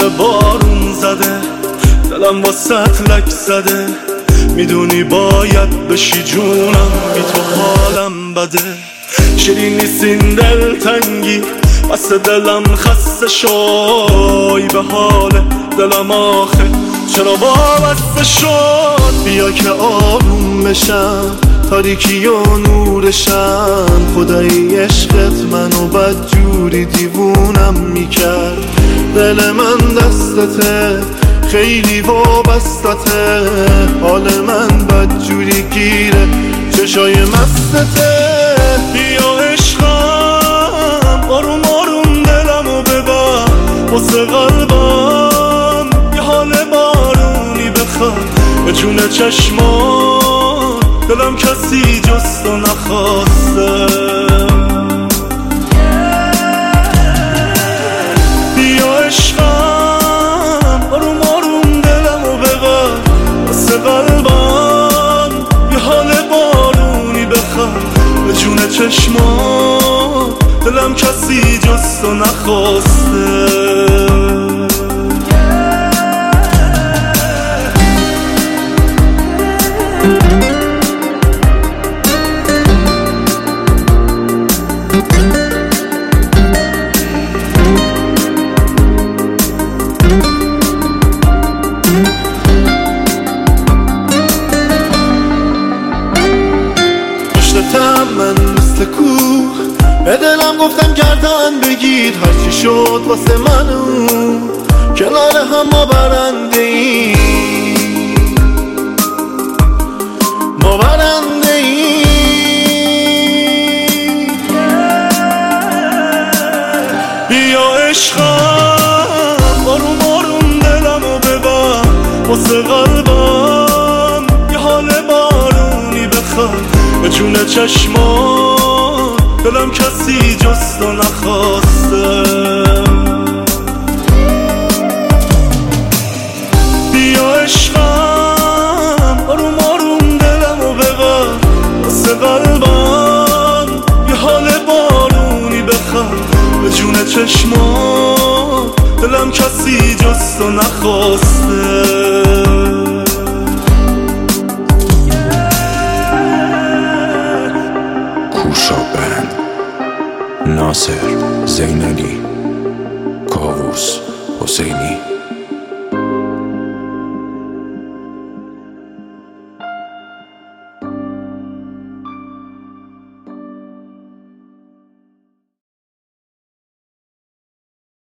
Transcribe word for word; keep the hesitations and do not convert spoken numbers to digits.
شب بارون زده، دلم واسط لک زده، میدونی باید بشی جونم، بی تو حالم بده. شیرین نیستین دلتنگی، بس دلم خسته شای، به حال دلم آخه چرا وابسته شد. بیا که آروم بشم، تاریکی و نورشم، خدای عشقت منو بد جوری دیوونم میکرد. دل من دستته، خیلی وابستته، حال من بد جوری گیره، چشای مستته. بیا عشقم، آروم آروم دلمو ببر، واسه قلبم یه حال بارونی بخواد. به جون چشمان دلم کسی جز تو نخواسته. بیا عشقم، آروم آروم دلمو ببر، واسه قلبم یه حال بارونی بخواد. به جون چشمان دلم کسی جز تو نخواسته. من مثل کوه به دلم گفتم گردن بگیر، هرچی شد واسه من و کنار هم ما برنده ای، ما برنده ای. بیا عشقم، آروم آروم دلمو ببر، واسه قلبم یه حال بارونی بخواد. به جون چشمان دلم کسی جز تو نخواسته. بیا عشقم، آروم آروم دلمو ببر، واسه قلبم یه حال بارونی بخواد. به جون چشمان دلم کسی جز تو نخواسته. ناصر زینالی، کاووس حسینی.